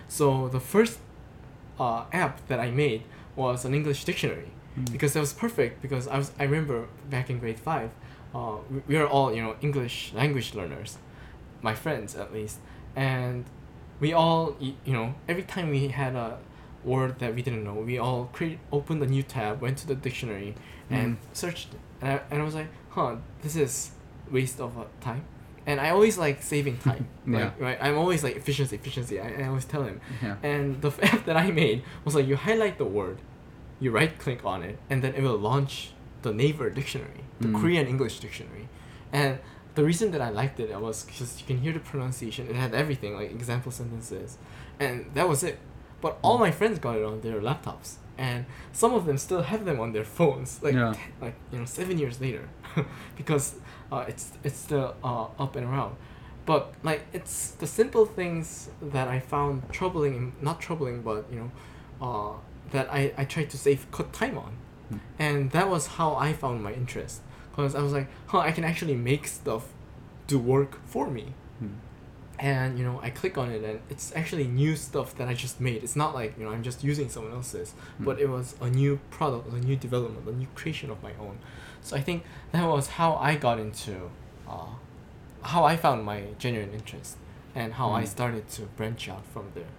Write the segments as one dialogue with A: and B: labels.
A: So the first app that I made was an English dictionary, because that was perfect, because I remember back in grade 5, we are all, English language learners, my friends at least, and we all, every time we had a word that we didn't know, we all opened a new tab, went to the dictionary, and searched it. And I was like, this is waste of time. And I always like saving time. Right? I'm always like efficiency. I always tell him.
B: Yeah.
A: And the app that I made was like, you highlight the word, you right click on it, and then it will launch the Naver dictionary, the Korean English dictionary. And the reason that I liked it was because you can hear the pronunciation. It had everything, like example sentences, and that was it. But all my friends got it on their laptops, and some of them still have them on their phones, like 7 years later, because it's still up and around. But like, it's the simple things that I found troubling, not troubling, but that I tried to cut time on, and that was how I found my interest. Because I was like, I can actually make stuff do work for me. And I click on it, and it's actually new stuff that I just made. It's not like I'm just using someone else's, but it was a new product, a new development, a new creation of my own. So I think that was how I got into how I found my genuine interest, and how I started to branch out from there.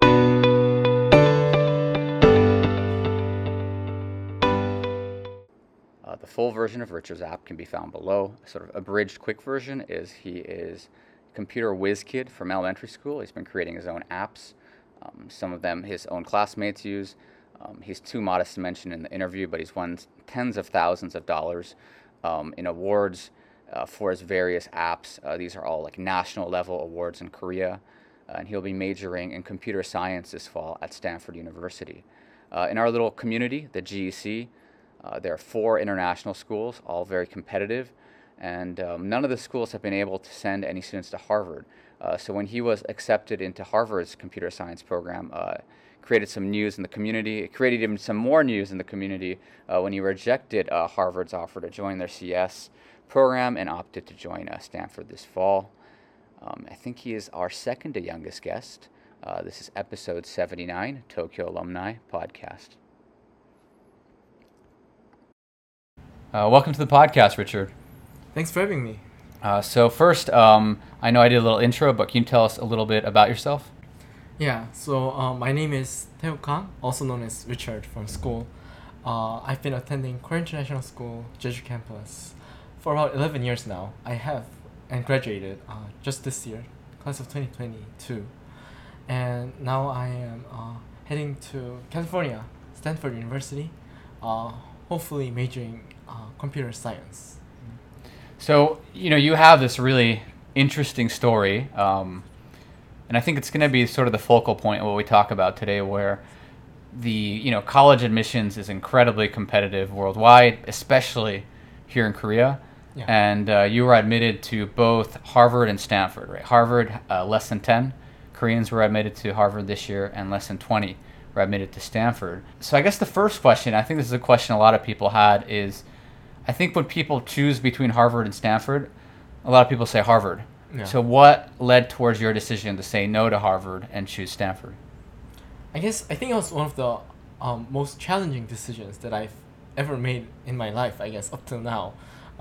B: The full version of Richard's app can be found below. A sort of abridged quick version is he is a computer whiz kid from elementary school. He's been creating his own apps. Some of them his own classmates use. He's too modest to mention in the interview, but he's won tens of thousands of dollars in awards for his various apps. These are all like national level awards in Korea. And he'll be majoring in computer science this fall at Stanford University. In our little community, the GEC, there are 4 international schools, all very competitive, and none of the schools have been able to send any students to Harvard. So when he was accepted into Harvard's computer science program, created some news in the community. It created even some more news in the community when he rejected Harvard's offer to join their CS program and opted to join Stanford this fall. I think he is our second to youngest guest. This is episode 79, Tokyo Alumni Podcast. Welcome to the podcast, Richard.
A: Thanks for having me.
B: So first, I know I did a little intro, but can you tell us a little bit about yourself?
A: Yeah, so my name is Taeho Kang, also known as Richard from school. I've been attending Korea International School, Jeju campus, for about 11 years now. I have and graduated just this year, class of 2022. And now I am heading to California, Stanford University, hopefully majoring computer science.
B: So, you have this really interesting story, and I think it's going to be sort of the focal point of what we talk about today, where the, college admissions is incredibly competitive worldwide, especially here in Korea.
A: Yeah.
B: And you were admitted to both Harvard and Stanford, right? Harvard, less than 10 Koreans were admitted to Harvard this year, and less than 20 were admitted to Stanford. So I guess the first question, I think this is a question a lot of people had, is I think when people choose between Harvard and Stanford, a lot of people say Harvard.
A: Yeah.
B: So what led towards your decision to say no to Harvard and choose Stanford?
A: I think it was one of the most challenging decisions that I've ever made in my life, I guess, up till now.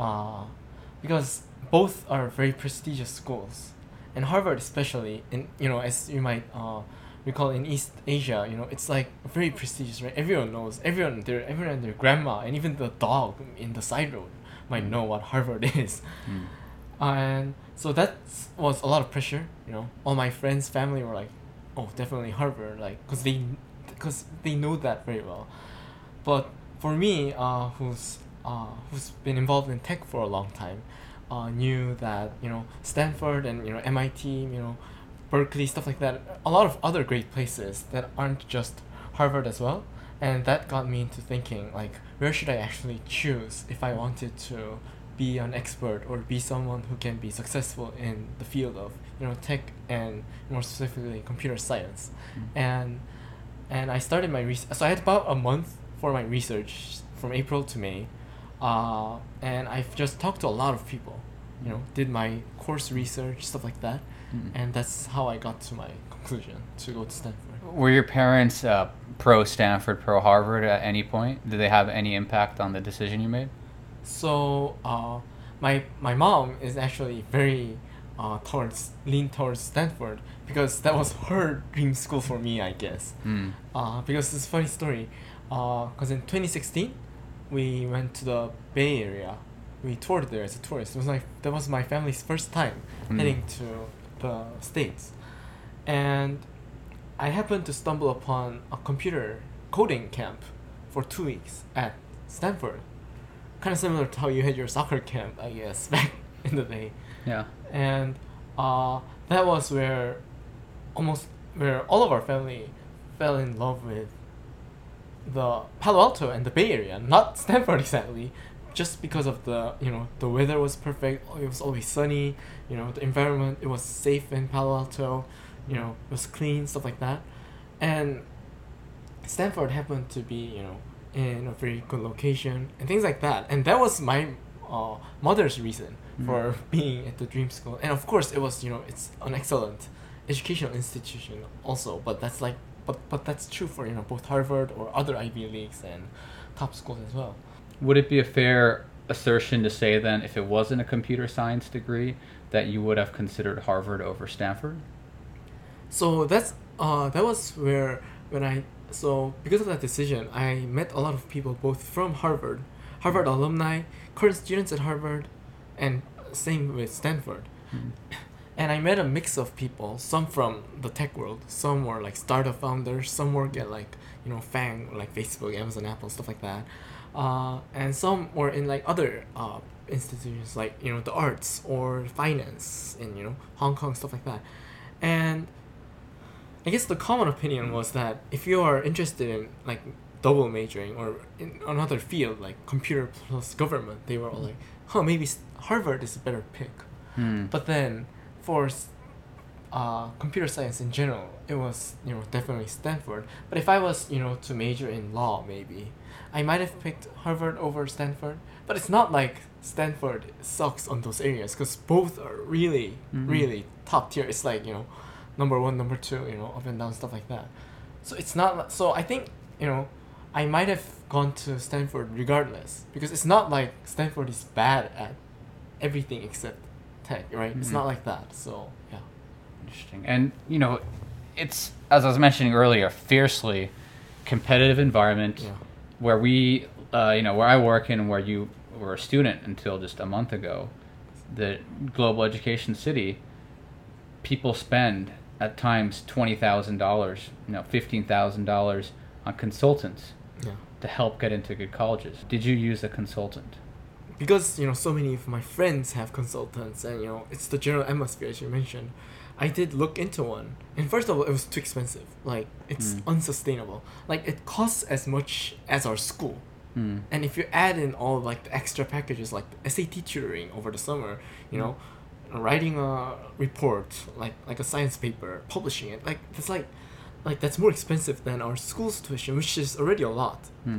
A: Because both are very prestigious schools. And Harvard especially, as you might recall, in East Asia, it's like very prestigious, right? Everyone knows, everyone and their grandma, and even the dog in the side road might know what Harvard is. And so that was a lot of pressure, All my friends, family were like, oh, definitely Harvard, like, because they know that very well. But for me, who's been involved in tech for a long time, knew that Stanford and MIT, Berkeley, stuff like that, a lot of other great places that aren't just Harvard as well. And that got me into thinking, like, where should I actually choose if I wanted to be an expert or be someone who can be successful in the field of tech and more specifically computer science. And I started my research. So I had about a month for my research from April to May, and I've just talked to a lot of people, did my course research, stuff like that, and that's how I got to my conclusion to go to Stanford.
C: Were your parents pro Stanford, pro Harvard at any point? Did they have any impact on the decision you made?
A: So my mom is actually very lean towards Stanford because that was her dream school for me, I guess. Because it's a funny story. Because in 2016, we went to the Bay Area. We toured there as a tourist. That was my family's first time heading to the States, and I happened to stumble upon a computer coding camp for 2 weeks at Stanford. Kind of similar to how you had your soccer camp, I guess, back in the day.
C: Yeah.
A: And that was where all of our family fell in love with the Palo Alto and the Bay Area, not Stanford exactly, just because of the weather was perfect. It was always sunny. The environment, it was safe in Palo Alto. It was clean, stuff like that. And Stanford happened to be in a very good location and things like that. And that was my mother's reason for being at the dream school. And of course, it was it's an excellent educational institution also. But that's but that's true for both Harvard or other Ivy Leagues and top schools as well.
C: Would it be a fair assertion to say then, if it wasn't a computer science degree, that you would have considered Harvard over Stanford?
A: So that was where because of that decision, I met a lot of people both from Harvard alumni, current students at Harvard, and same with Stanford. And I met a mix of people, some from the tech world, some were like startup founders, some work at FANG, like Facebook, Amazon, Apple, stuff like that. And some were in like other institutions like the arts or finance in Hong Kong, stuff like that. And I guess the common opinion was that if you are interested in like double majoring or in another field like computer plus government, they were all like, maybe Harvard is a better pick. But then for computer science in general, it was definitely Stanford. But if I was to major in law, maybe I might have picked Harvard over Stanford. But it's not like Stanford sucks on those areas, because both are really really top tier. It's like number one, number two, up and down, stuff like that. So it's not so I think I might have gone to Stanford regardless, because it's not like Stanford is bad at everything except tech, right? It's not like that. So yeah.
C: Interesting. And it's, as I was mentioning earlier, fiercely competitive environment where we where I work and where you were a student until just a month ago, the global education city, people spend at times $20,000, $15,000 on consultants to help get into good colleges. Did you use a consultant?
A: Because so many of my friends have consultants, and it's the general atmosphere, as you mentioned. I did look into one, and first of all, it was too expensive. Like, it's unsustainable. Like, it costs as much as our school. And if you add in all like the extra packages, like the SAT tutoring over the summer, writing a report, like a science paper, publishing it, that's more expensive than our school's tuition, which is already a lot.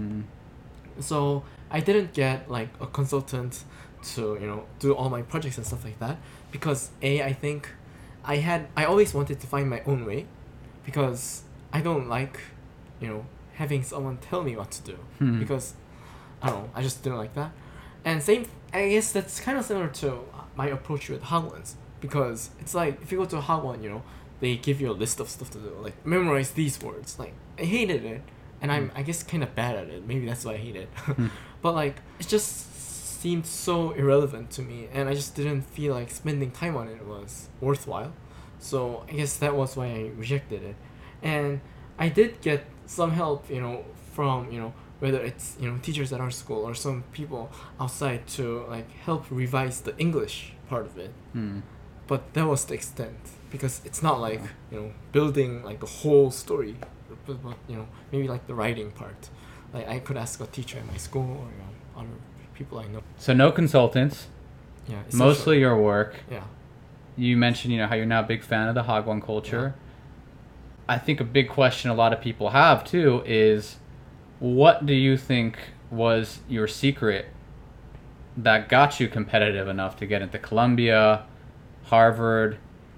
A: So I didn't get like a consultant to do all my projects and stuff like that, because I think I always wanted to find my own way, because I don't like having someone tell me what to do, because I don't know, I just didn't like that. And same, I guess that's kind of similar to my approach with Hagwons, because it's like if you go to a Hagwon, they give you a list of stuff to do, like memorize these words. Like, I hated it, and I'm I guess kind of bad at it. Maybe that's why I hate it. But like, it just seemed so irrelevant to me, and I just didn't feel like spending time on it was worthwhile. So I guess that was why I rejected it. And I did get some help, from whether it's teachers at our school or some people outside to like help revise the English part of it. But that was the extent, because it's not like building like the whole story, but maybe like the writing part. Like, I could ask a teacher at my school or other people I know.
C: So no consultants.
A: Yeah.
C: Mostly your work.
A: Yeah.
C: You mentioned how you're now a big fan of the Hagwon culture. I think a big question a lot of people have too is, what do you think was your secret that got you competitive enough to get into Columbia, Harvard,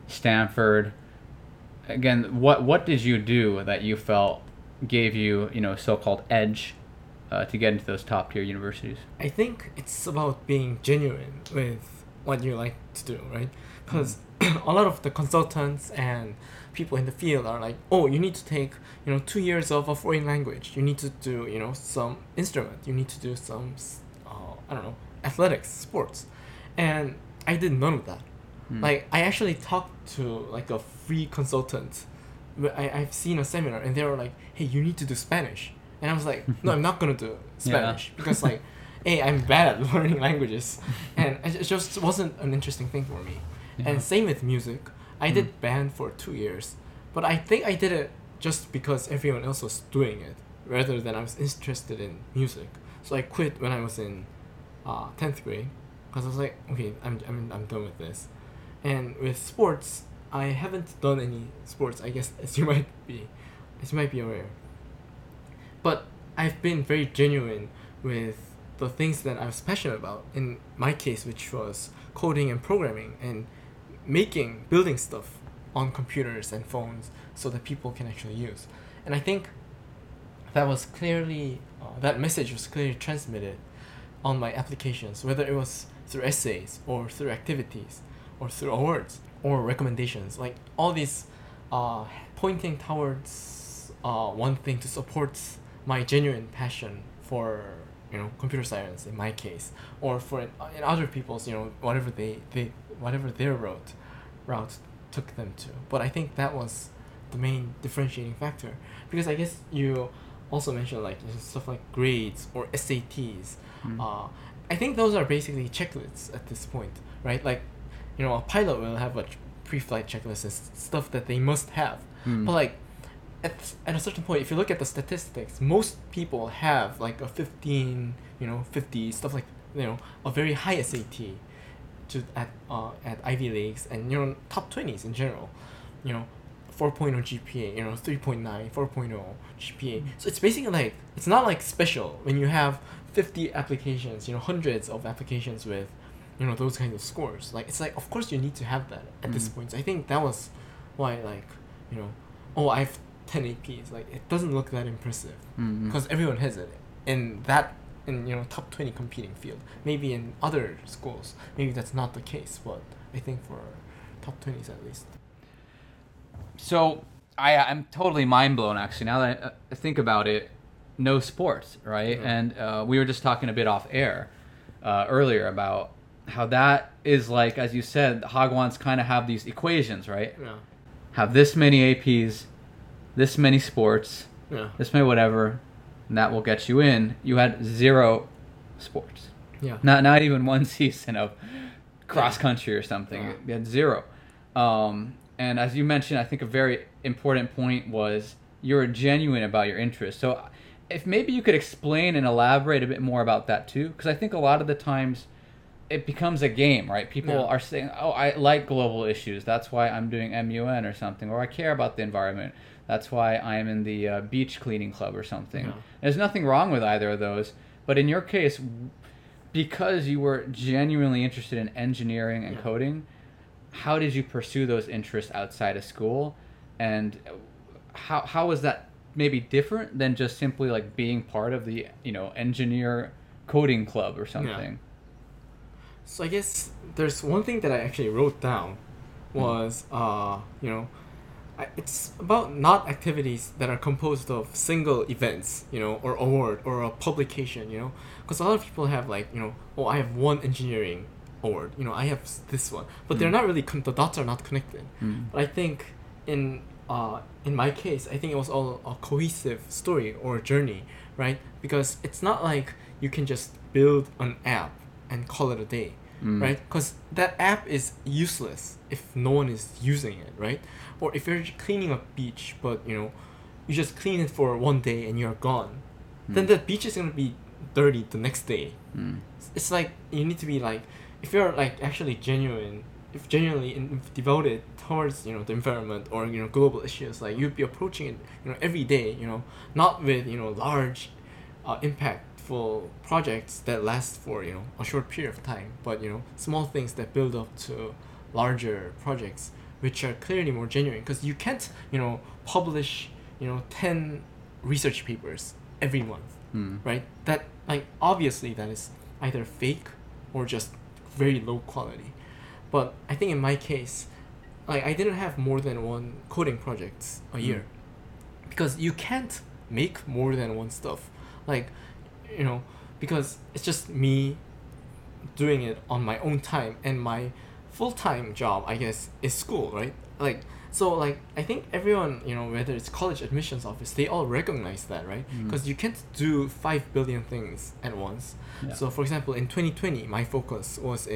C: Stanford. Again, what did you do that you felt gave you, so-called edge to get into those top tier universities?
A: I think it's about being genuine with what you like to do, right? Because a lot of the consultants and people in the field are like, oh, you need to take 2 years of a foreign language. You need to do some instrument. You need to do some I don't know, athletics, sports, and I did none of that. Like I actually talked to like a free consultant. I've seen a seminar and they were like, hey, you need to do Spanish. And I was like, no, I'm not gonna do Spanish because like, hey, I'm bad at learning languages, and it just wasn't an interesting thing for me.
C: Yeah.
A: And same with music. I did band for 2 years, but I think I did it just because everyone else was doing it, rather than I was interested in music. So I quit when I was in 10th grade, because I was like, okay, I'm done with this. And with sports, I haven't done any sports, I guess, as you might be aware. But I've been very genuine with the things that I was passionate about. In my case, which was coding and programming and building stuff on computers and phones so that people can actually use. And I think that was clearly that message was clearly transmitted on my applications, whether it was through essays or through activities or through awards or recommendations. Like all these pointing towards one thing to support my genuine passion for computer science in my case, or for in other people's whatever whatever their route took them to. But I think that was the main differentiating factor, because I guess you also mentioned like stuff like grades or SATs. I think those are basically checklists at this point, right? Like a pilot will have a pre-flight checklist and stuff that they must have. But like at a certain point, if you look at the statistics, most people have like a 15, 50, stuff like a very high SAT at Ivy Leagues, and top 20s in general, 4.0 GPA, 3.9, 4.0 GPA. So it's basically like, it's not like special when you have 50 applications, hundreds of applications with those kinds of scores. Like it's like, of course you need to have that at this point. So I think that was why, like, oh, I have 10 APs. Like it doesn't look that impressive because everyone has it in top 20 competing field. Maybe in other schools, maybe that's not the case, but I think for top 20s at least.
C: So I'm totally mind blown actually now that I think about it. No sports, right? And we were just talking a bit off air earlier about how that is, like, as you said, Hagwons kind of have these equations, right?
A: Yeah.
C: Have this many APs, this many sports, this many whatever, and that will get you in. You had 0 sports.
A: Yeah.
C: Not even one season of cross country or something.
A: Yeah.
C: You had 0. And as you mentioned, I think a very important point was you're genuine about your interest. So if maybe you could explain and elaborate a bit more about that too, because I think a lot of the times it becomes a game, right? People are saying, oh, I like global issues, that's why I'm doing MUN or something, or I care about the environment, that's why I'm in the beach cleaning club or something. There's nothing wrong with either of those, but in your case, because you were genuinely interested in engineering and coding, how did you pursue those interests outside of school, and how was that maybe different than just simply like being part of the engineer coding club or something?
A: So I guess there's one thing that I actually wrote down was it's about not activities that are composed of single events, or award or a publication, because a lot of people have like, oh, I have one engineering award, I have this one, but they're not really the dots are not connected. But I think in my case, I think it was all a cohesive story or journey, right? Because it's not like you can just build an app and call it a day, right? Because that app is useless if no one is using it, right? Or if you're cleaning a beach, but you just clean it for one day and you're gone, then the beach is gonna be dirty the next day. It's like you need to be like, if you're like actually genuinely devoted towards the environment or global issues, like you'd be approaching it every day, not with large impactful projects that last for a short period of time, but small things that build up to larger projects which are clearly more genuine, because you can't, publish, 10 research papers every month, right? That, like, obviously that is either fake or just very low quality. But I think in my case, like, I didn't have more than one coding project a year, because you can't make more than one stuff, like, because it's just me doing it on my own time, and my full-time job, I guess, is school, right? Like, so, like, I think everyone, whether it's college admissions office, they all recognize that, right? Because you can't do 5 billion things at once.
C: Yeah.
A: So, for example, in 2020, my focus was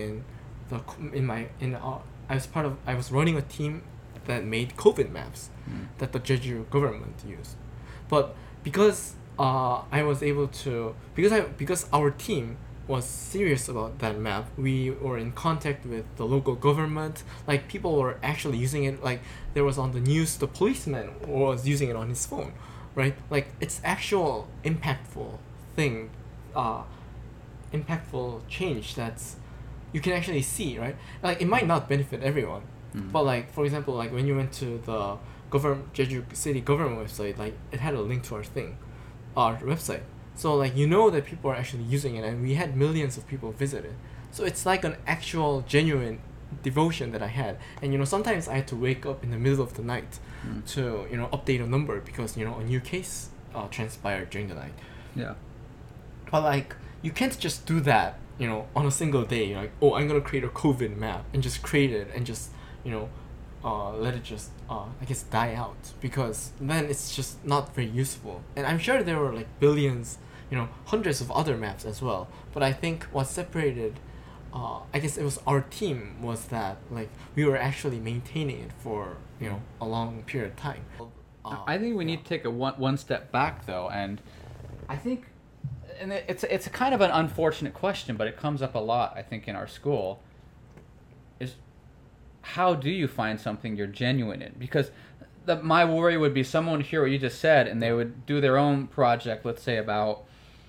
A: I was running a team that made COVID maps that the Jeju government used. But because I was able to, because our team was serious about that map, we were in contact with the local government. Like, people were actually using it. Like, there was on the news, the policeman was using it on his phone, right? Like, it's actual impactful thing, impactful change that's you can actually see, right? Like, it might not benefit everyone, but, like, for example, like, when you went to the Jeju City government website, like, it had a link to our website. So, like, that people are actually using it, and we had millions of people visit it. So it's like an actual genuine devotion that I had. And, sometimes I had to wake up in the middle of the night to, update a number, because, a new case transpired during the night.
C: Yeah.
A: But, like, you can't just do that, on a single day. You're like, oh, I'm going to create a COVID map, and just create it and just, let it just, I guess, die out, because then it's just not very useful. And I'm sure there were, like, billions, hundreds of other maps as well. But I think what separated, I guess it was our team, was that, like, we were actually maintaining it for, a long period of time.
C: I think we need to take a one step back, though, and I think, and it's a kind of an unfortunate question, but it comes up a lot, I think, in our school, is how do you find something you're genuine in? Because my worry would be someone would hear what you just said, and they would do their own project, let's say about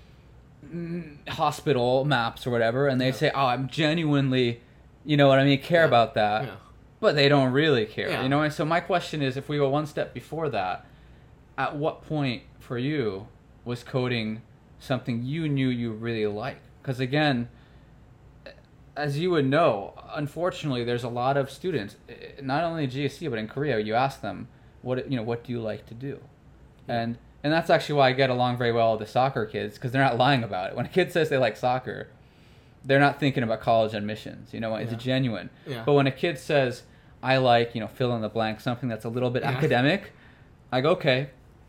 C: hospital maps or whatever, and they say, oh, I'm genuinely, care about that.
A: Yeah.
C: But they don't really care,
A: Yeah.
C: And so my question is, if we go one step before that, at what point for you was coding something you knew you really liked? Because again, as you would know, unfortunately, there's a lot of students, not only in GSC but in Korea. You ask them, what do you like to do? And that's actually why I get along very well with the soccer kids, because they're not lying about it. When a kid says they like soccer, they're not thinking about college admissions. It's genuine.
A: Yeah.
C: But when a kid says, I like, fill in the blank, something that's a little bit academic, I go, okay,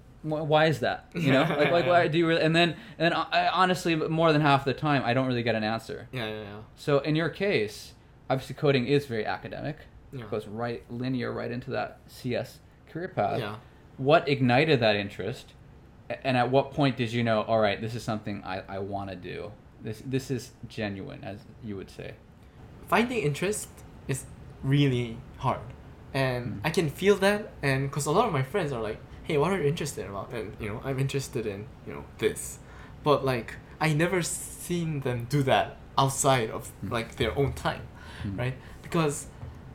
C: why is that? Like why do you really? And then I, honestly, more than half the time, I don't really get an answer.
A: Yeah.
C: So in your case, obviously coding is very academic.
A: Yeah.
C: It goes linear right into that CS career path.
A: Yeah.
C: What ignited that interest? And at what point did you know, all right, this is something I want to do? This is genuine, as you would say.
A: Finding interest is really hard. And I can feel that, and because a lot of my friends are like, hey, what are you interested about? And, I'm interested in, this. But, like, I never seen them do that outside of, like, their own time, right? Because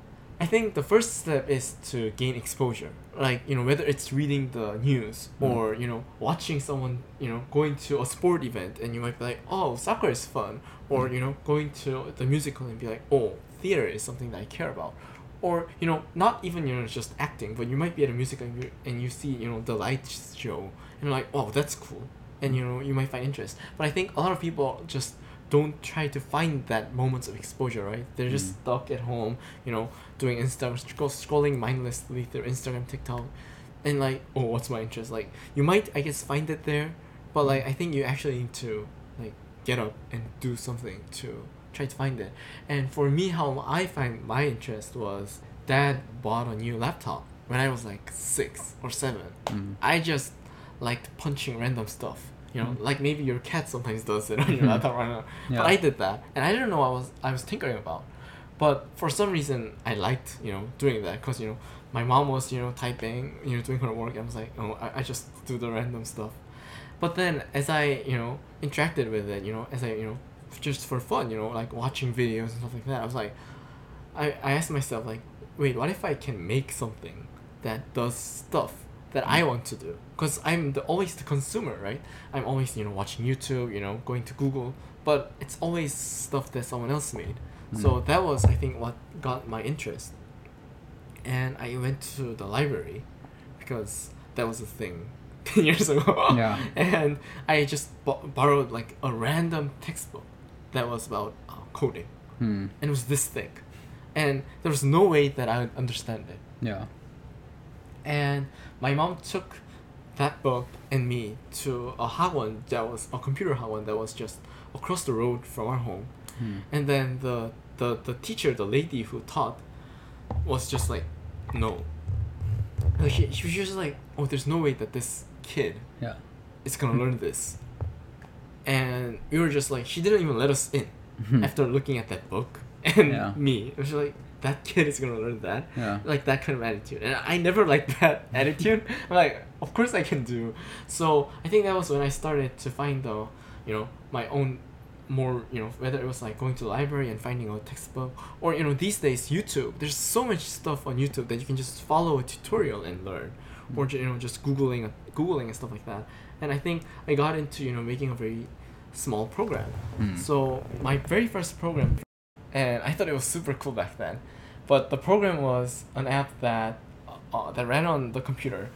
A: I think the first step is to gain exposure. Like, whether it's reading the news or, watching someone, going to a sport event, and you might be like, oh, soccer is fun. Or, going to the musical and be like, oh, theater is something that I care about. Or, not even, just acting, but you might be at a musical and you see, the lights show, and you're like, oh, that's cool. And, you might find interest. But I think a lot of people just don't try to find that moments of exposure, right? They're just stuck at home, doing scrolling mindlessly through Instagram, TikTok, and like, oh, what's my interest? Like, you might, I guess, find it there, but like, I think you actually need to like get up and do something to try to find it. And for me, how I find my interest was, Dad bought a new laptop when I was like 6 or 7. I just liked punching random stuff. Like maybe your cat sometimes does it on your laptop right now.
C: Yeah.
A: But I did that, and I didn't know I was tinkering about. But for some reason, I liked doing that, because my mom was typing, doing her work. And I was like, oh, I just do the random stuff. But then as I interacted with it, as I just for fun, like watching videos and stuff like that, I was like, I asked myself, like, wait, what if I can make something that does stuff that I want to do? Because I'm always the consumer, right? I'm always, watching YouTube, going to Google, but it's always stuff that someone else made. So that was, I think, what got my interest. And I went to the library because that was a thing 10 years ago.
C: Yeah.
A: And I just borrowed like a random textbook that was about coding. And it was this thick. And there was no way that I would understand it.
C: Yeah.
A: And my mom took that book and me to a hagwon that was a computer hagwon that was just across the road from our home. And then the teacher, the lady who taught, was just like, no. Like she was just like, oh, there's no way that this kid
C: Yeah.
A: is gonna learn this. And we were just like, she didn't even let us in after looking at that book. And me, it was like, that kid is gonna learn that.
C: Yeah.
A: Like that kind of attitude. And I never liked that attitude. I'm like, of course I can do. So I think that was when I started to find the, my own more, whether it was like going to the library and finding a textbook, or these days YouTube, there's so much stuff on YouTube that you can just follow a tutorial and learn, or just googling and stuff like that. And I think I got into making a very small program. So my very first program, and I thought it was super cool back then, but the program was an app that ran on the computer,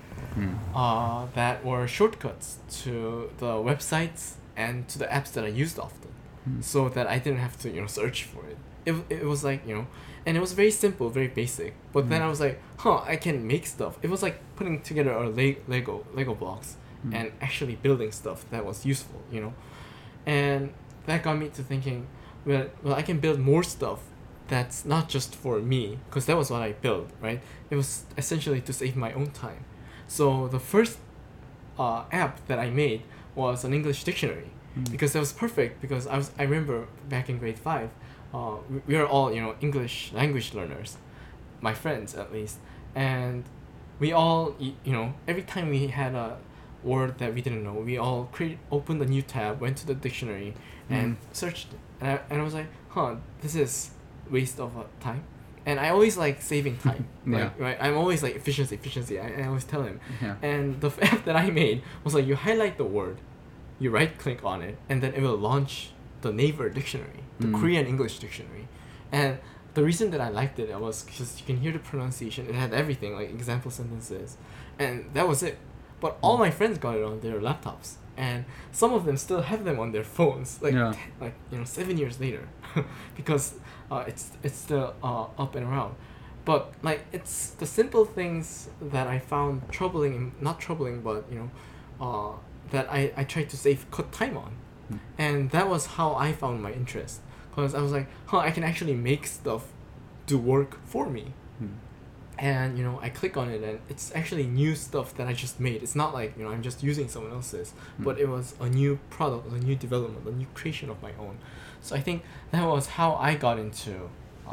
A: that were shortcuts to the websites and to the apps that I used often. So that I didn't have to search for it. It was like and it was very simple, very basic. But then I was like, I can make stuff. It was like putting together a Lego blocks and actually building stuff that was useful, and that got me to thinking, well, I can build more stuff that's not just for me, because that was what I built, right? It was essentially to save my own time. So the first app that I made was an English dictionary. Because that was perfect, because I remember back in grade 5, we were all English language learners, my friends at least, and we all every time we had a word that we didn't know, we all opened a new tab, went to the dictionary and searched it. And I was like, this is waste of time. And I always like saving time. Right? I'm always like efficiency. I always tell him. And the app that I made was like, you highlight the word, you right click on it, and then it will launch the Naver dictionary, the Korean English dictionary. And the reason that I liked it was because you can hear the pronunciation. It had everything, like example sentences, and that was it. But all my friends got it on their laptops, and some of them still have them on their phones, like 7 years later, because it's still up and around. But like, it's the simple things that I found troubling, not troubling, but that I tried to cut time on. And that was how I found my interest, because I was like, I can actually make stuff do work for me. And I click on it, and it's actually new stuff that I just made. It's not like I'm just using someone else's, but it was a new product, a new development, a new creation of my own. So I think that was how I got into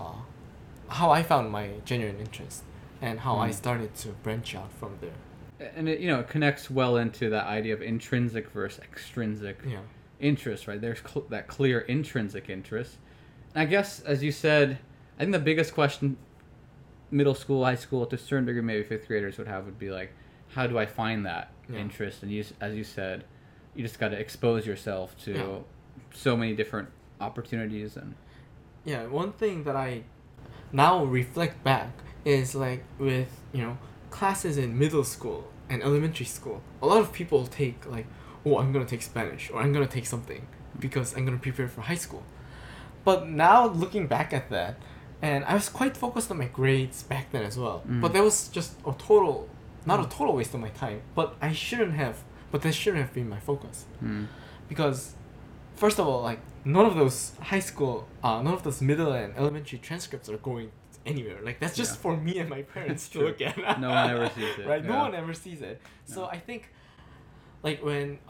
A: how I found my genuine interest, and how I started to branch out from there.
C: And it connects well into that idea of intrinsic versus extrinsic interest, right? There's that clear intrinsic interest. And I guess, as you said, I think the biggest question middle school, high school, to a certain degree, maybe fifth graders would have would be like, how do I find that interest? And as you said, you just got to expose yourself to so many different opportunities. And
A: one thing that I now reflect back is like with classes in middle school and elementary school, a lot of people take like, I'm gonna take Spanish, or I'm gonna take something because I'm gonna prepare for high school. But now looking back at that, and I was quite focused on my grades back then as well, but that was just not a total waste of my time, but that shouldn't have been my focus. Because first of all, like, none of those middle and elementary transcripts are going anywhere. Like, that's just for me and my parents to look at.
C: No one ever sees it.
A: Right? No one ever sees it. So I think, like, when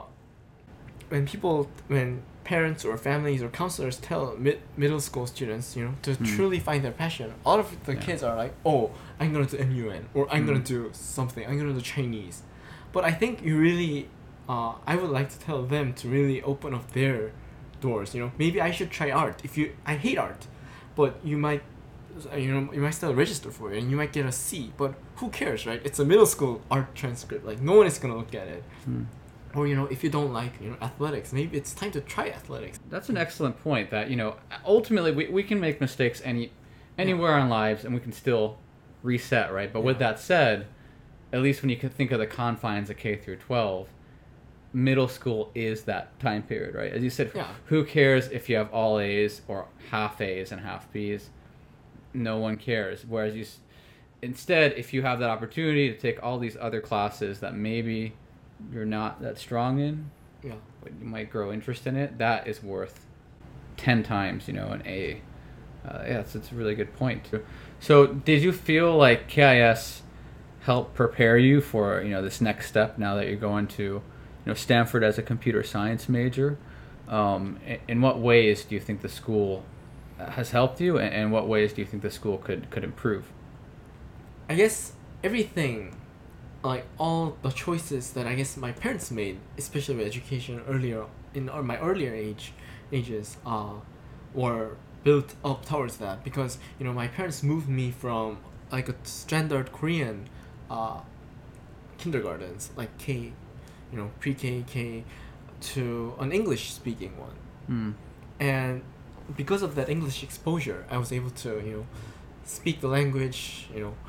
A: parents or families or counselors tell middle school students, to truly find their passion, a lot of the kids are like, I'm going to do MUN, or I'm going to do something, I'm going to do Chinese. But I think you really, I would like to tell them to really open up their doors. Maybe I should try art. I hate art, but you might you might still register for it and you might get a C, but who cares, right? It's a middle school art transcript. Like no one is gonna look at it. Or if you don't like athletics, maybe it's time to try athletics.
C: That's an excellent point. That ultimately we can make mistakes anywhere in our lives, and we can still reset, right? But with that said, at least when you can think of the confines of K through 12, middle school is that time period, right? As you said, who cares if you have all A's or half A's and half B's? No one cares. Whereas instead, if you have that opportunity to take all these other classes that maybe you're not that strong in, but you might grow interest in it, that is worth 10 times, an A. It's a really good point. So did you feel like KIS helped prepare you for, this next step now that you're going to, Stanford as a computer science major? In what ways do you think the school has helped you, and what ways do you think the school could improve?
A: I guess everything, like all the choices that I guess my parents made, especially with education earlier in my earlier ages, were built up towards that, because my parents moved me from like a standard Korean kindergartens, like K, pre-K, K, to an English speaking one. And because of that English exposure, I was able to speak the language,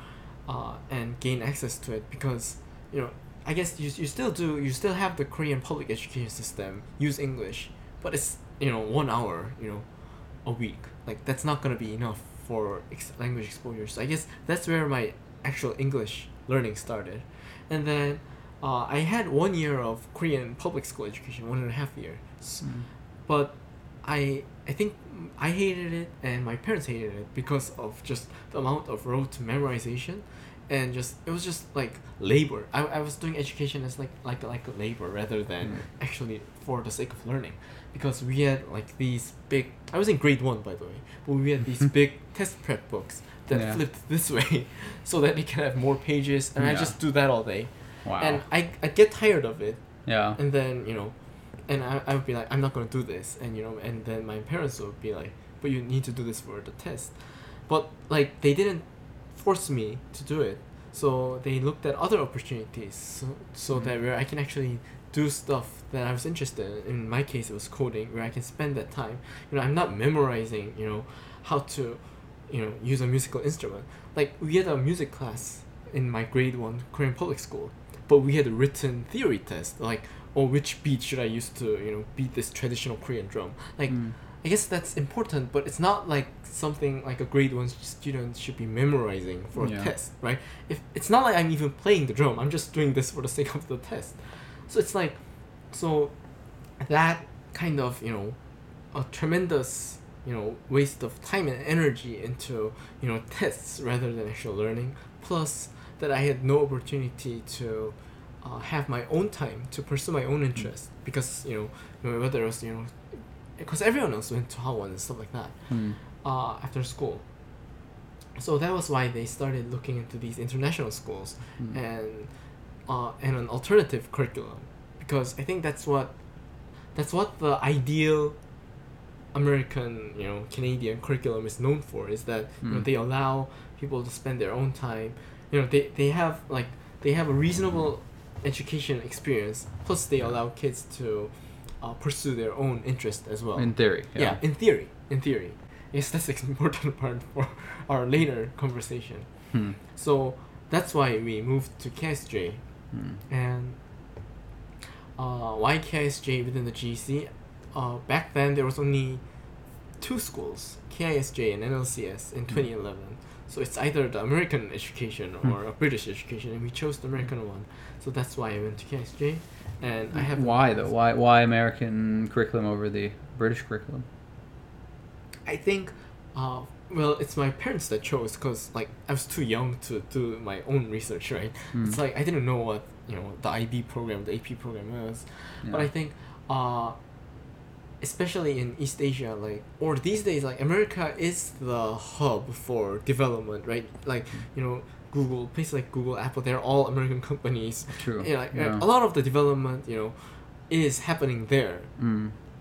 A: and gain access to it, because I guess you still have the Korean public education system use English, but it's 1 hour a week. Like that's not gonna be enough for language exposure. So I guess that's where my actual English learning started. And then I had 1 year of Korean public school education, 1.5 years, but I think I hated it and my parents hated it because of just the amount of rote memorization, and it was just like labor. I was doing education as like a labor rather than actually for the sake of learning, because we had like these big, I was in grade 1 by the way, but we had these big test prep books that flipped this way so that it can have more pages, and I just do that all day.
C: Wow.
A: And I get tired of it.
C: Yeah.
A: And then and I would be like, I'm not gonna do this, and and then my parents would be like, but you need to do this for the test. But like they didn't force me to do it, so they looked at other opportunities so that where I can actually do stuff that I was interested in. In my case, it was coding, where I can spend that time. I'm not memorizing how to use a musical instrument. Like we had a music class in my grade 1 Korean public school, but we had a written theory test, like, which beat should I use to beat this traditional Korean drum. Like I guess that's important, but it's not like something like a grade 1 student should be memorizing for a test, right? If it's not like I'm even playing the drum, I'm just doing this for the sake of the test. So it's like, that kind of a tremendous waste of time and energy into tests rather than actual learning, plus that I had no opportunity to have my own time to pursue my own interest, because whether it was because everyone else went to Howon and stuff like that after school. So that was why they started looking into these international schools and an alternative curriculum, because I think that's what the ideal American Canadian curriculum is known for, is that they allow people to spend their own time. They have a reasonable education experience, plus they allow kids to pursue their own interest as well.
C: In theory.
A: Yeah, in theory. Yes, that's the important part for our later conversation. So that's why we moved to KSJ. And why KSJ within the GC? Back then there was only 2 schools, KISJ and NLCS, in 2011. So it's either the American education or a British education, and we chose the American one. So that's why I went to KSJ. And I have...
C: Why though? Why American curriculum over the British curriculum?
A: I think, well, it's my parents that chose, because like I was too young to do my own research, right? It's like I didn't know what the IB program, the AP program was. But I think, especially in East Asia, or these days, America is the hub for development, right? Google, places like Google, Apple, they're all American companies.
C: True.
A: A lot of the development, is happening there.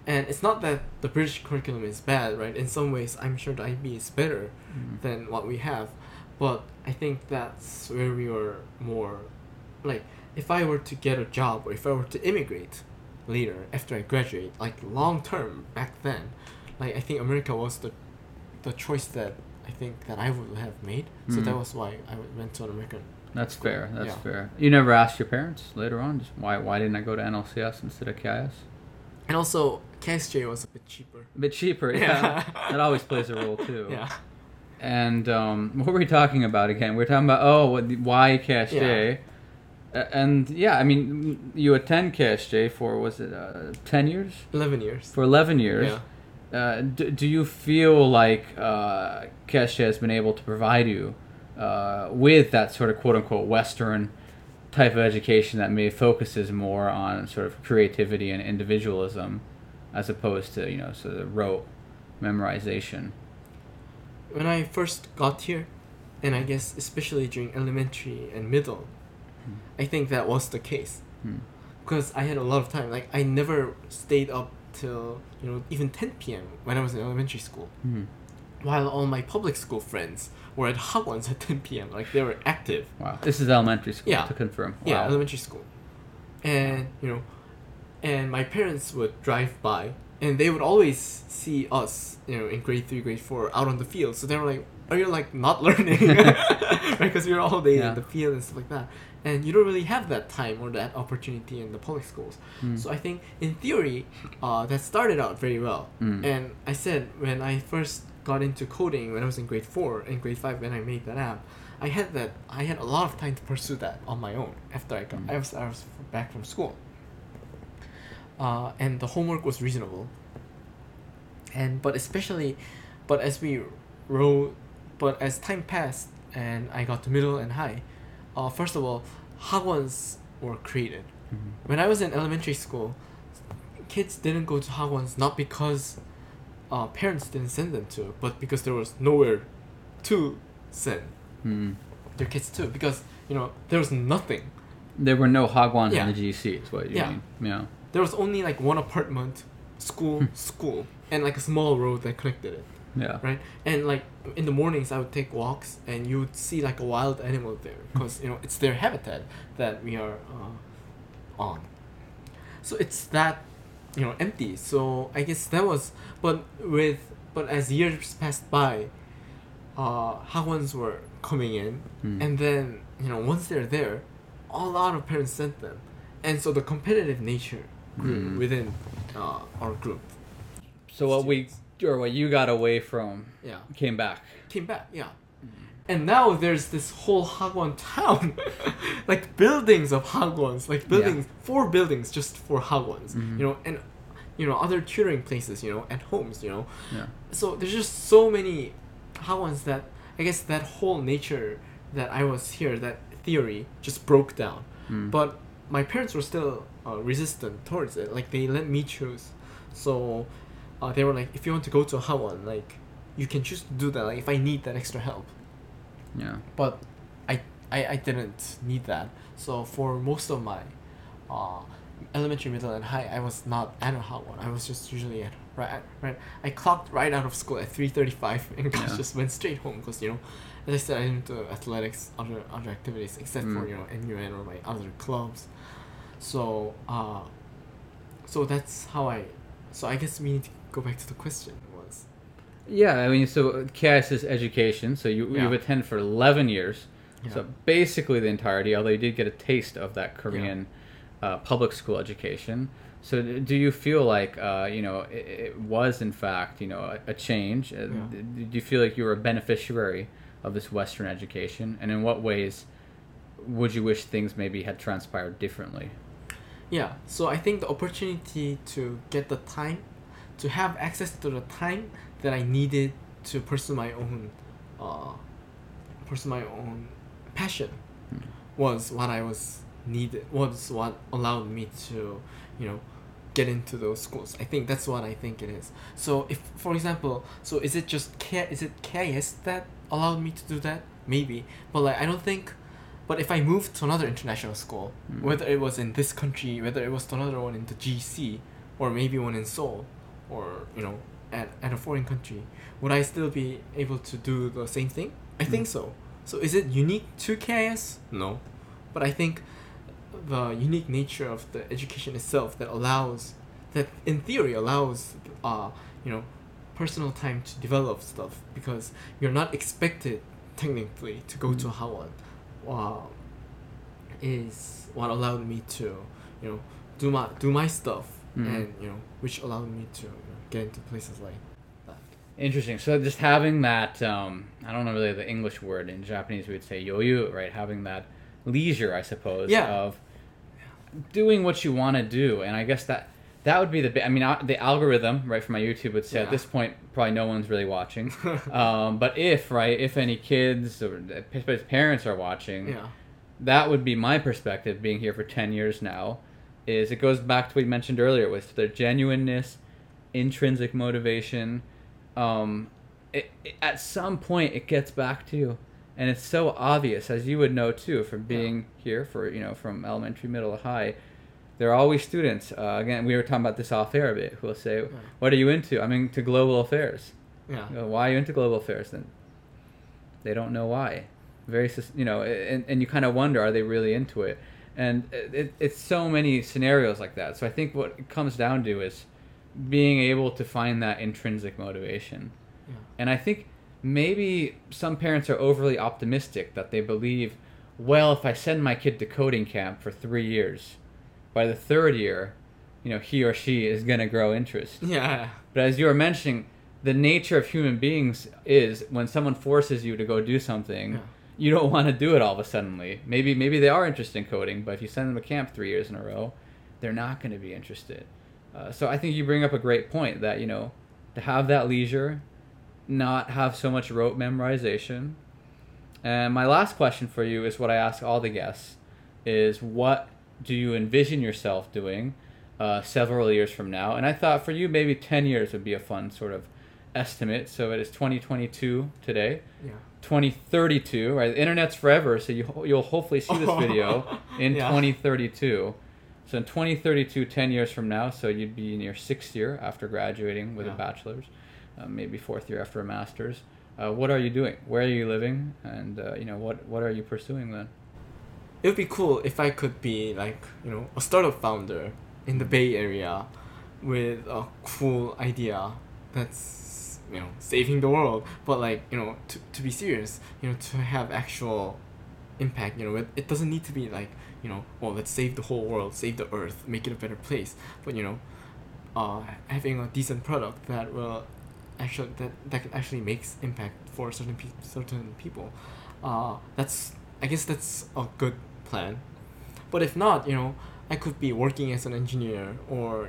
A: And it's not that the British curriculum is bad, right? In some ways, I'm sure the IB is better than what we have, but I think that's where we were more, like, if I were to get a job or if I were to immigrate later after I graduate, like long term back then, like I think America was the choice that I think that I would have made. So that was why I went to an American.
C: That's fair. That's
A: Yeah.
C: fair. You never asked your parents later on just why didn't I go to NLCS instead of KIS?
A: And also, KSJ was a bit cheaper.
C: A bit cheaper, yeah. That always plays a role too.
A: Yeah.
C: And what were we talking about again? We were talking about why KSJ, and yeah, I mean you attend KSJ for was it 10 years?
A: 11 years.
C: For 11 years.
A: Yeah.
C: Do you feel like KSJ has been able to provide you with that sort of quote unquote Western type of education that maybe focuses more on sort of creativity and individualism, as opposed to sort of rote memorization?
A: When I first got here, and I guess especially during elementary and middle, I think that was the case. Because I had a lot of time. Like, I never stayed up till, even 10 p.m. when I was in elementary school. While all my public school friends were at Hagwons at 10 p.m. Like, they were active.
C: Wow. This is elementary school,
A: Yeah.
C: to confirm. Wow.
A: Yeah, elementary school. And, and my parents would drive by, and they would always see us, in grade 3, grade 4, out on the field. So they were like, are you, like, not learning? Right? Because we were all day in the field and stuff like that. And you don't really have that time or that opportunity in the public schools. So I think, in theory, that started out very well. And I said, when I first got into coding when I was in grade 4 and grade 5 when I made that app, I had a lot of time to pursue that on my own after I was back from school. And the homework was reasonable. But as time passed and I got to middle and high, first of all, Hagwons were created. When I was in elementary school, kids didn't go to Hagwons not because parents didn't send them to, but because there was nowhere to send their kids to, because there was nothing.
C: There were no Hagwons
A: Yeah.
C: in the GC, is what you mean. Yeah.
A: There was only like one apartment, school, and like a small road that connected it.
C: Yeah.
A: Right? And like in the mornings I would take walks and you would see like a wild animal there because it's their habitat that we are on. So it's that empty. So I guess that was but as years passed by, Hagwons were coming in, and then once they're there, a lot of parents sent them, and so the competitive nature grew within our group.
C: So what you got away from came back.
A: Yeah. And now there's this whole Hagwon town, like buildings of Hagwons, like buildings, 4 buildings just for Hagwons, and other tutoring places, and homes,
C: Yeah.
A: So there's just so many Hagwons that I guess that whole nature that I was here, that theory just broke down. But my parents were still resistant towards it. Like, they let me choose. So they were like, if you want to go to a Hagwon, like, you can choose to do that, like, if I need that extra help.
C: Yeah.
A: But I didn't need that. So for most of my elementary, middle, and high, I was not at a Hagwon. I was just usually at right. I clocked right out of school at 3:35 and just went straight home because as I said, I didn't do athletics, other activities except for NUN or my other clubs. So that's how So I guess we need to go back to the question.
C: Yeah, I mean, so KIS is education. So you've attended for 11 years.
A: Yeah.
C: So basically the entirety, although you did get a taste of that Korean public school education. So do you feel like, it was in fact, a change? Do you feel like you were a beneficiary of this Western education? And in what ways would you wish things maybe had transpired differently?
A: Yeah, so I think the opportunity to get the time, to have access to the time that I needed to pursue my own passion was what allowed me to, get into those schools. I think that's what I think it is. So if, for example, is it KIS that allowed me to do that? Maybe, but like I don't think. But if I moved to another international school, whether it was in this country, whether it was to another one in the GC, or maybe one in Seoul, or at a foreign country, would I still be able to do the same thing? I think so. So is it unique to KIS? No, but I think the unique nature of the education itself that in theory allows personal time to develop stuff, because you're not expected technically to go to Howard, is what allowed me to do my stuff, and which allowed me to get into places like that.
C: Interesting. So just having that, I don't know really the English word. In Japanese we would say yoyu, right? Having that leisure, I suppose, of doing what you want to do. And I guess that would be the algorithm, right, for my YouTube would say at this point probably no one's really watching. But if any kids or parents are watching, that would be my perspective, being here for 10 years now, is it goes back to what you mentioned earlier with their genuineness, intrinsic motivation. At some point it gets back to you, and it's so obvious, as you would know too from being here for from elementary, middle, high. There are always students, again we were talking about this off air a bit, who will say, what are you into? I'm into global affairs. Why are you into global affairs? Then they don't know why. And you kind of wonder, are they really into it? And it's so many scenarios like that. So I think what it comes down to is being able to find that intrinsic motivation. And I think maybe some parents are overly optimistic, that they believe, well, if I send my kid to coding camp for 3 years, by the 3rd year, he or she is going to grow interest. But as you were mentioning, the nature of human beings is when someone forces you to go do something, you don't want to do it all of a sudden. Maybe they are interested in coding, but if you send them to camp 3 years in a row, they're not going to be interested. So I think you bring up a great point that, to have that leisure, not have so much rote memorization. And my last question for you is what I ask all the guests, is what do you envision yourself doing several years from now? And I thought for you, maybe 10 years would be a fun sort of estimate. So it is 2022 today. 2032, right? The internet's forever, so you'll hopefully see this video in 2032. So in 2032, 10 years from now, so you'd be in your 6th year after graduating with a bachelor's, maybe 4th year after a master's. What are you doing? Where are you living? And what are you pursuing then?
A: It would be cool if I could be like a startup founder in the Bay Area with a cool idea that's saving the world, but to be serious, to have actual impact. It doesn't need to be like let's save the whole world, save the earth, make it a better place, but having a decent product that will actually that can actually makes impact for certain people. I guess that's a good plan. But if not, I could be working as an engineer, or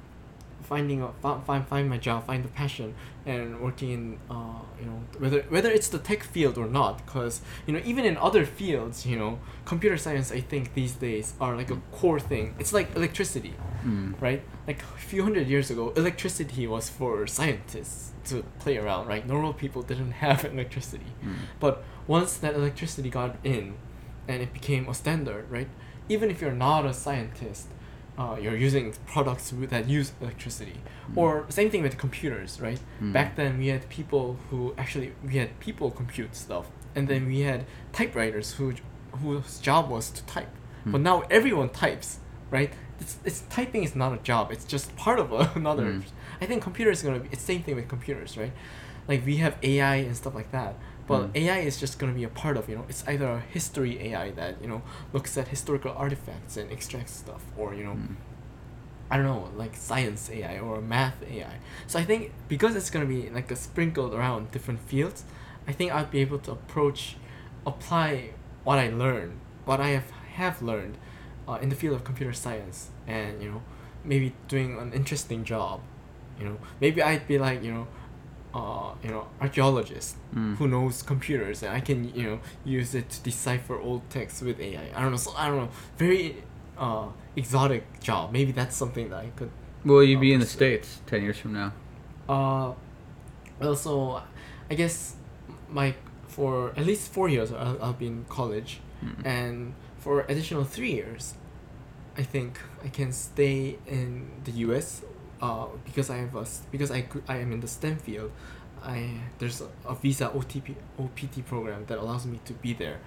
A: find my job, find the passion, and working in whether it's the tech field or not, because even in other fields, computer science, I think these days are like a core thing. It's like electricity, right? Like a few hundred years ago, electricity was for scientists to play around, right? Normal people didn't have electricity. But once that electricity got in and it became a standard, right? Even if you're not a scientist, you're using products that use electricity. Or same thing with computers, right? Back then we had people compute stuff, and then we had typewriters whose job was to type. But now everyone types, right? It's typing is not a job, it's just part of another. I think computers is gonna be, it's same thing with computers, right? Like we have AI and stuff like that, but AI is just gonna be a part of, it's either a history AI that looks at historical artifacts and extracts stuff, or I don't know, like science AI or math AI. So I think because it's gonna be like a sprinkled around different fields, I think I'd be able to apply what I learned, what I have learned in the field of computer science, and maybe doing an interesting job. Maybe I'd be like archaeologist who knows computers, and I can use it to decipher old texts with AI. I don't know, very exotic job. Maybe that's something that I could.
C: Will you be in the States 10 years from now?
A: Well, so I guess for at least 4 years I'll be in college, and for additional 3 years I think I can stay in the US because I am in the STEM field, there's a visa OPT program that allows me to be there.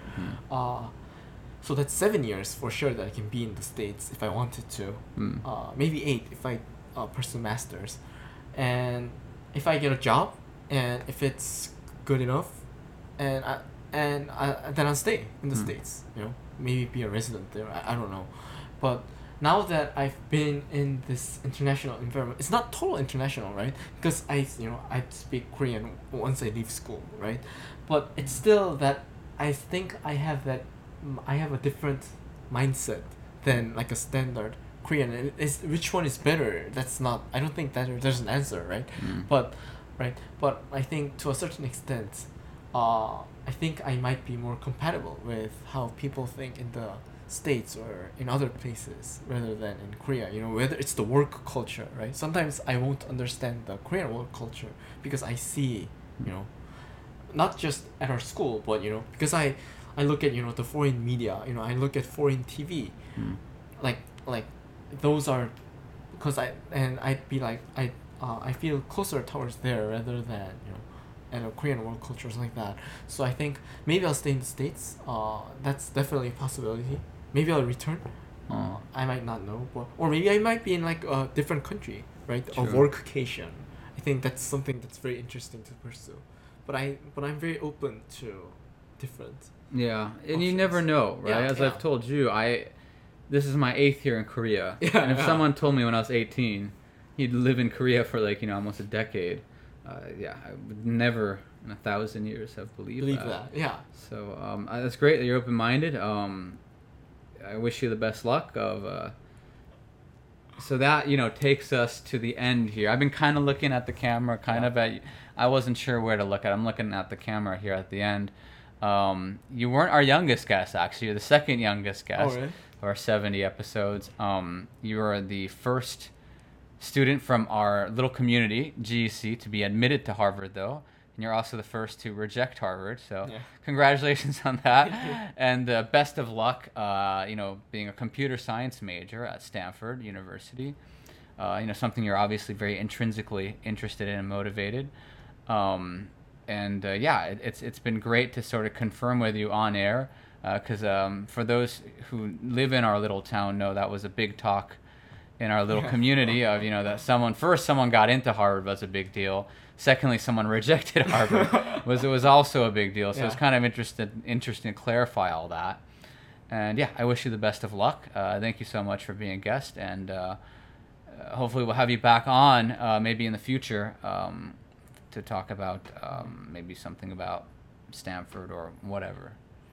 A: So that's 7 years for sure that I can be in the States if I wanted to. Maybe 8 if I pursue masters, and if I get a job and if it's good enough, and then I'll stay in the States. Maybe be a resident there. I don't know, but now that I've been in this international environment, it's not total international, right? Because I speak Korean once I leave school, right? But it's still that I think I have a different mindset than like a standard Korean. And which one is better? I don't think that there's an answer, right? But I think to a certain extent, I think I might be more compatible with how people think in the States or in other places rather than in Korea. Whether it's the work culture, right? Sometimes I won't understand the Korean work culture because I see, not just at our school, but because I look at the foreign media. I look at foreign TV, like those are, because I'd be like I feel closer towards there rather than and a Korean work culture or something like that. So I think maybe I'll stay in the States. That's definitely a possibility. Maybe I'll return. I might not know, or maybe I might be in like a different country, right?
C: Sure.
A: A workcation. I think that's something that's very interesting to pursue. But I'm very open to different.
C: Yeah, and
A: options.
C: you never know, right?
A: Yeah,
C: As
A: yeah.
C: I've told you, this is my 8th year in Korea.
A: Yeah,
C: And if
A: yeah.
C: someone told me when I was 18 he'd live in Korea for like almost a decade, I would never in 1,000 years have believed that.
A: Yeah.
C: So that's great that you're open-minded. I wish you the best luck of. So that takes us to the end here. I've been kind of looking at the camera, I wasn't sure where to look at. I'm looking at the camera here at the end. You weren't our youngest guest, actually. You're the second youngest guest.
A: Oh, really?
C: Of our 70 episodes. You are the first student from our little community, GEC, to be admitted to Harvard, though. And you're also the first to reject Harvard. So congratulations on that. And best of luck, being a computer science major at Stanford University. Something you're obviously very intrinsically interested in and motivated. It's been great to sort of confirm with you on air, because for those who live in our little town know that was a big talk in our little community of that someone got into Harvard was a big deal. Secondly, someone rejected Harvard was also a big deal. So it's kind of interesting to clarify all that. And I wish you the best of luck. Thank you so much for being a guest, and hopefully we'll have you back on maybe in the future to talk about maybe something about Stanford or whatever.